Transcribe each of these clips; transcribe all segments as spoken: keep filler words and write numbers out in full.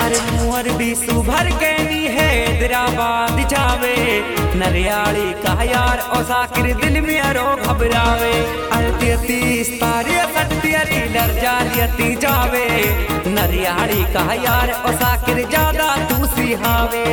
अरे मुहर भी सुभर के नी हैदराबाद जावे नरियाली का यार ओ साकिर दिल में अरो घबरावे। अरे तीस तारे सत्यारी लर जालियती जावे नरियाली का यार ओ साकिर ज्यादा तू सिहावे।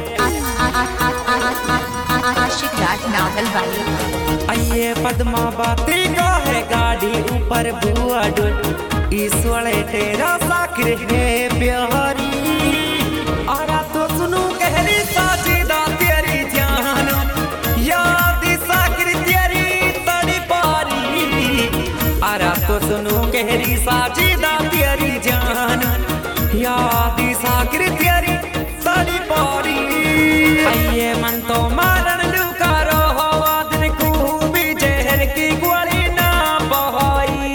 आशिक राज नावल वाले आइए पद्मा बाती का है गाड़ी ऊपर बुआ ईश्वर तेरा साकिर है प्यारी। आरा तो सुनू गहरी साजिदा तेरी जान याद साकिर तेरी तड़ी पारी। आरा तो सुनू गहरी साजिदा तेरी जान याद साकिर तेरी तड़ी पारी। आइए मन तो मारन लुकारो हवा दिन खूबी जहर की गोली ना बहाई।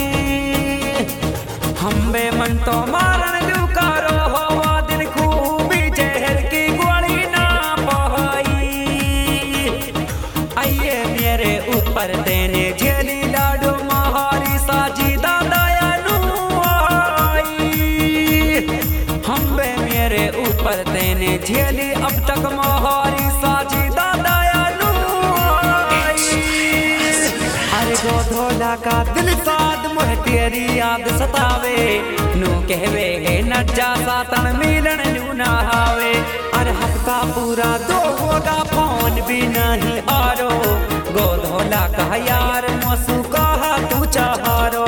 हम्बे मन तो मारन लुकारो हवा दिन खूबी जहर की गोली ना बहाई। आइए मेरे ऊपर देने झेली लाडो महारी साजिदा दयालु आई। हम्बे मेरे ऊपर देने झेली अब तक महारी साजिदा दयालु आई। अरे गोधोला का दिल साद मोह तेरी याद सतावे नू कहवे है नज्जा सातन मिलन नू ना हावे। अरे हफ्ता पूरा दो होगा फोन भी नहीं आरो गोधोला का यार मौसू कहा तू चाहारो।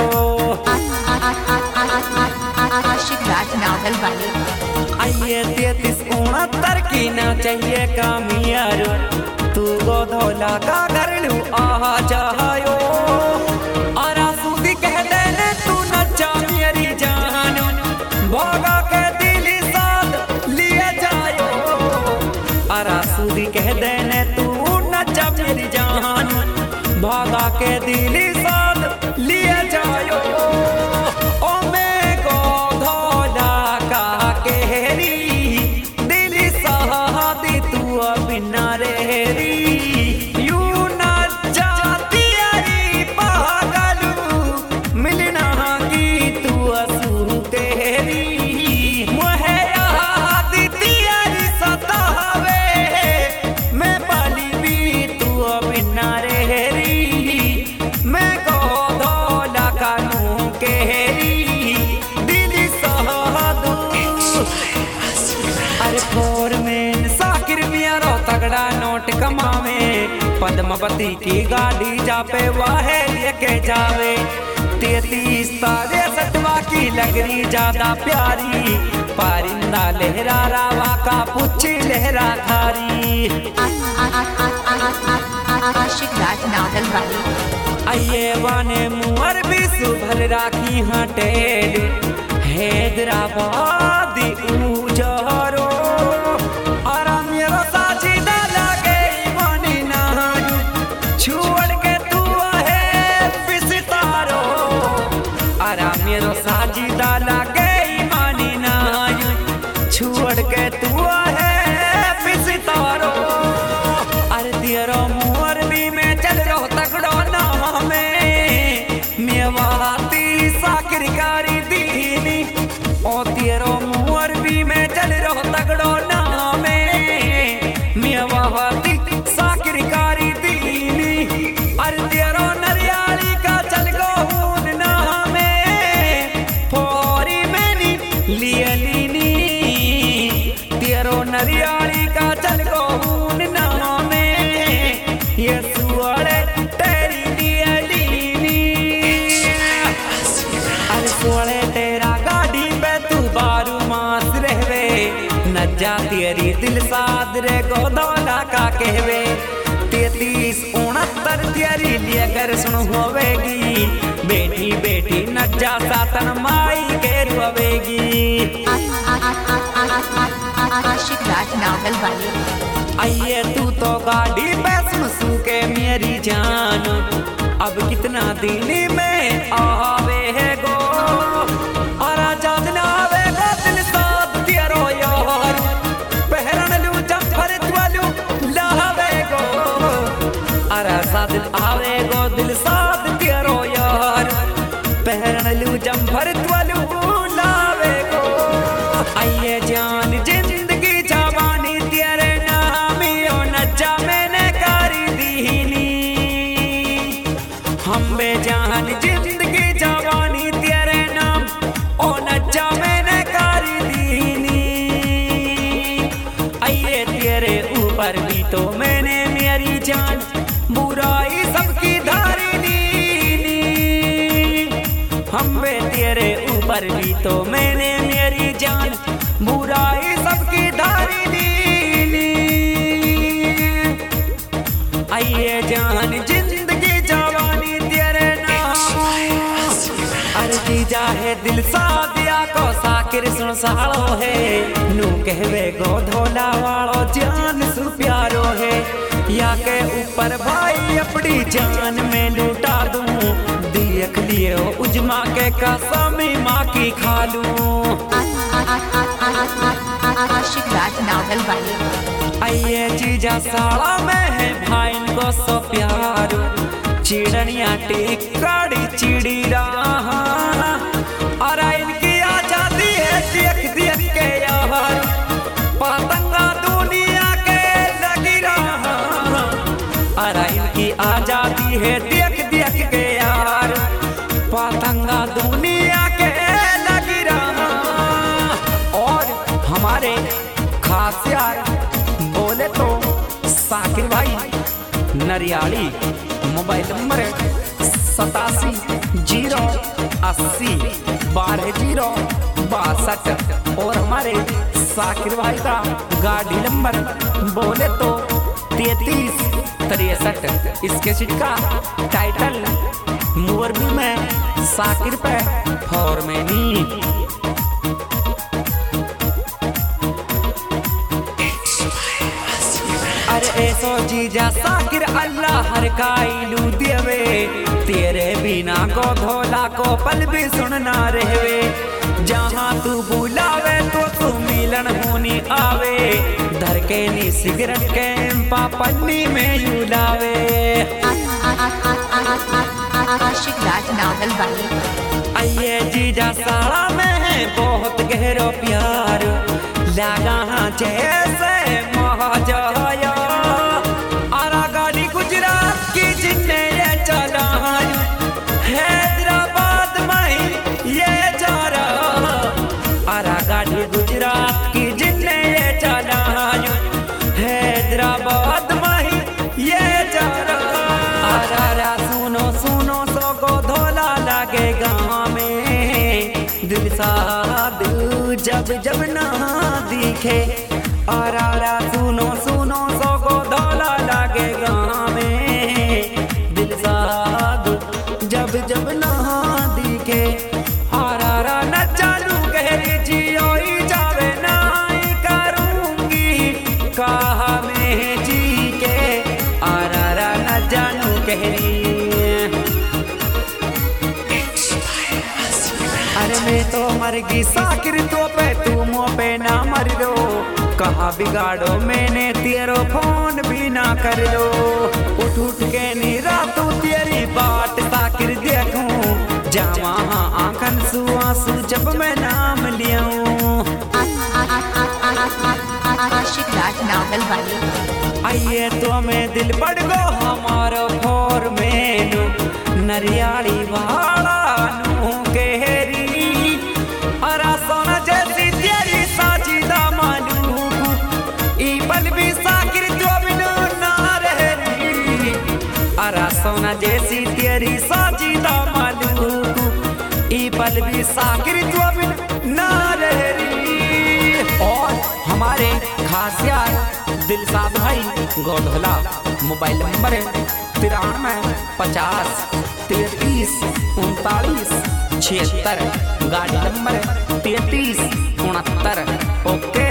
आशिक राज नावल वाले आइए तैतीस उनहत्तर की ना चाहिए कामियारो तू गोधोला का घर लू आ जायो। और सूदी कह देने तू नच्चा मेरी जान भोगा के दिल साथ लिए जायो। और सूदी कह देने तू नच्चा मेरी जान भोगा के दिल साथ लिए जायो। ओ मैं गोधोला का कहरी दिल सहादी तू बिना रेरी। यू ना जाती आई पागलू मिलना की तू असू तेरी। मुहे याद तेरी सतावे मैं पाली भी तू बिना रेरी। मैं गोधोला का नू कहरी दिल सहादू। अरे फोर में साकिर मियारो तगड़ा नोट कमावे पद्मावती की गाड़ी जापे वाहे लेके जावे। तैतीस तारे सटवा की लगरी ज्यादा प्यारी पारिंदा लहरा रावा का पुच्छी लहरा थारी। आशिक राज नावल वाले आइए वाने मुहर भी सुभल राखी हटेल हैदराबाद उजारो। और मेरा साजिदा लागे मानी नायु छोड़ के तू है पिसतारो। और मेरा साजिदा लागे मानी नायु छोड़ के तू है पिसतारो। अरे तेरो मुहर भी में चल रहो तगड़ो ना में मेवाती साकिर कारी दीनी। ओ तेरो मुहर भी में चल रहो तगड़ो ना में मेवाती साकिर कारी दीनी। अरे तेरो नरियाली का चल गो हून ना में फोरी में नी लिए लीनी। तेरो नरियाली का चल गो हून ना में ये सुअड़े तेरी लिए लीनी। अरे सुअड़े तेरा गाड़ी पे तू बारू मास रहवे नज्जा तेरी दिल साद रे गोधोला का कहवे। तैतीस उनहत्तर तेरी लिए कर सुन होवेगी बेटी बेटी नज्जा सातन माई के रोवेगी। आशिक राज नावल वाले आइए तू तो गाड़ी पे सुन सूके मेरी जान अब कितना दिन में आवे है गो। और आजाद ना आवे गो दिल साथ तेरो यार पहरन लू जंफर त्वलू लावे गो। और आजाद आवे गो दिल साथ तेरो यार पहरन लू जंफर त्वलू लावे गो। आइए आइए जान जिंदगी जवानी तेरे नाम यो नचा मैंने करी दीनी। हम बेजान जिंदगी जवानी तेरे नाम ओ नचा मैंने करी दीनी। आइए तेरे ऊपर भी तो मैंने मेरी जान बुराई सबकी धारिनी। हम बे तेरे ऊपर भी तो मैंने मेरी जान बुराई सबकी धारिनी। आइए जान जिंदगी जवानी तेरे नाम अरे जीजा है दिल सादिया को साकिर सुन साड़ो है नू कहवे गो धोला वालो जान सु प्यारो है या के ऊपर भाई अपनी जान में लूटा दूं देख लियो उजमा के कसम माँ की खा लूं। आशिक राज नावल वाली। आइए जीजा साड़ा में है भाई को सो प्यारो चिड़निया टिकड़ी चिड़ी रहा और इनकी आजादी है देख देख के यार पतंगा दुनिया के लगी रहा और इनकी आजादी है देख देख के यार पतंगा दुनिया के लगी रहा। और हमारे खास यार बोले तो साकिर भाई नरियाली मोबाइल नंबर सतासी जीरो अस्सी बारह जीरो बासठ और हमारे साकिर भाई का गाड़ी नंबर बोले तो तैतीस तिरसठ। इसके सीट का टाइटल मोरबी में साकिर पे फॉर्मेनी। अरे ऐसो जीजा साकिर अल्लाह हर काइलू देवे तेरे बिना को धोला को पल भी सुनना रहवे जहाँ तू बुलावे तो तू मिलन होनी आवे धर के नी सिगरेट के पापन्नी में युलावे। आशिक राज नावल वाली। आइए जीजा साड़ा में है बहुत गहरो प्यार लगा जैसे महाजया आरा गाड़ी गुजरात की जिन्ने ये चला हैदराबाद में ये जा रहा आरा गाड़ी गुजरात की जिन्ने ये चला हैदराबाद में ये जा रहा आरा सुनो सुनो सो को धोला लगे गाँव में दिल साद जब जब ना दिखे और आरा सुनो सुनो सो को धोला लगे गाँव में दिल साद जब जब ना दिखे और आरा न चालू गहरी जियो जावे ना करूंगी कहा में जी के और आरा न जानू गहरी। अरे मैं तो मर गई साकिर तो पे तू मुँह पे ना मर दो कहा बिगाड़ो मैंने तेरो फोन भी ना कर दो उठ उठ के नी रातों तेरी बाट साकिर देखूं जा वहाँ आंखन सुआंसू जब मैं नाम लियाऊं। आशिक राज नावल वाली। आइए तो मैं दिल बढ़ गो हमारो फोर में नरियाली वाला नू गहरी अरा सोना जैसी तेरी साजिदा मालूम ई पल भी साकिर जो बिनु ना रहनी अरा सोना जैसी तेरी साजिदा मालूम ई पल भी साकिर जो बिनु ना रहनी। और हमारे खास यार दिलसाद भाई गोधोला मोबाइल नंबर तिरानवे पचास तैतीस उनतालीस छिहत्तर गाड़ी नंबर तैतीस उनहत्तर। ओके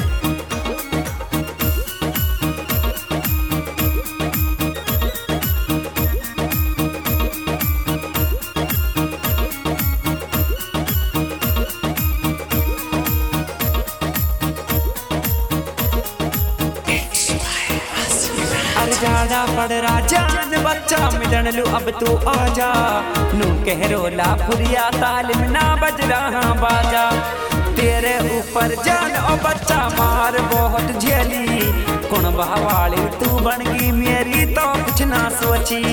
ज्यादा पड़ रहा जान बच्चा मिलन लू अब तू आजा नू कह रोला फुरिया तालिम ना बज रहा बाजा तेरे ऊपर जान ओ बच्चा मार बहुत झेली कौन बहवाली तू बन गई मेरी तो कुछ ना सोची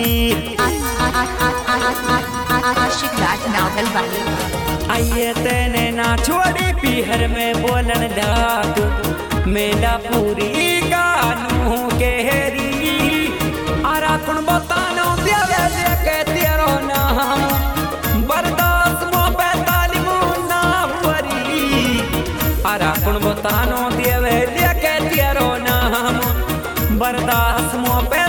आशिक राज नावल वाली आइए तेने ना छोड़ी पीहर में बोलन डाक मेला पूरी गानू केहरी आरा कुण बतानो देवे लेके तेरो नाम बर्दाश्त मो पैताली मुन्ना परी आरा कुण बतानो देवे लेके तेरो नाम बर्दाश्त मो पे